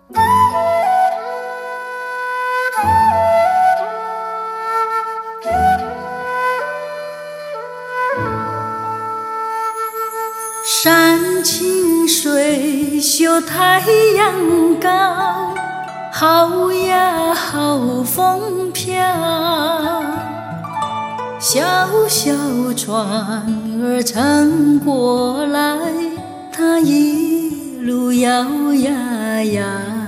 山清水秀太阳高，好呀好风飘。小小船儿撑过来，它一路摇呀摇。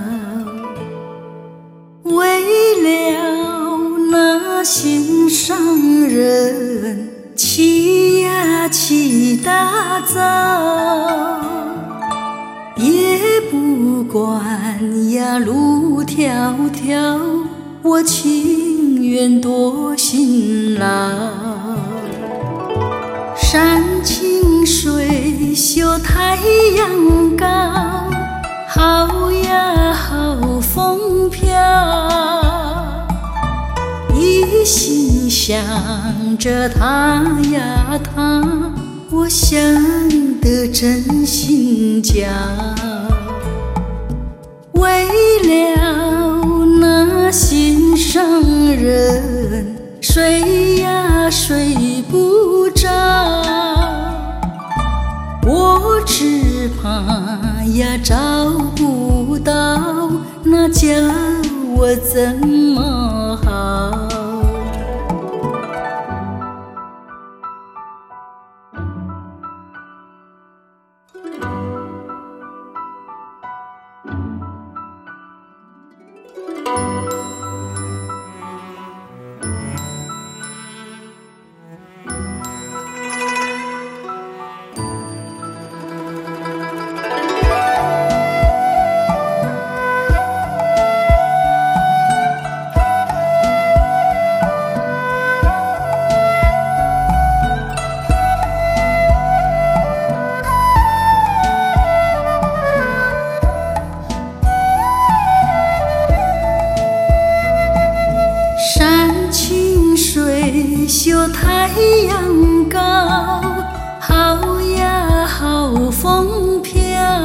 为了那心上人，起呀起大早，也不管呀路迢迢，我情愿多辛劳。山清水秀太阳高，好呀好风飘。一心想着他呀他，我想得真心焦。为了那心上人，睡呀睡不着，我只怕呀找不到，那叫我怎么好？秀太阳高，好呀好风飘。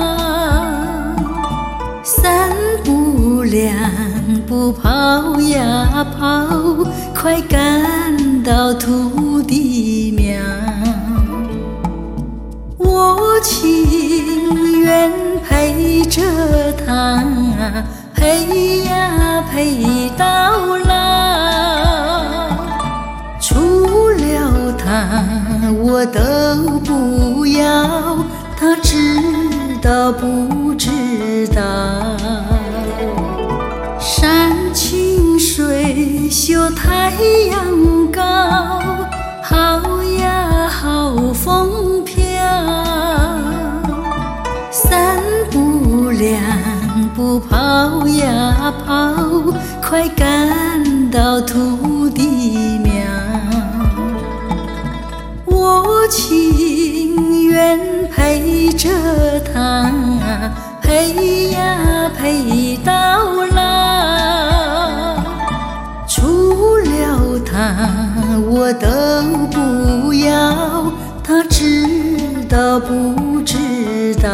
三步两步跑呀跑，快赶到土地庙。我情愿陪着他，陪呀陪到老。除了他我都不要，他知道不知道？山清水秀太阳高，好呀好风飘。三步两步跑呀跑，快赶到土地庙。我情愿陪着他，陪呀陪到老。除了他我都不要，他知道不知道？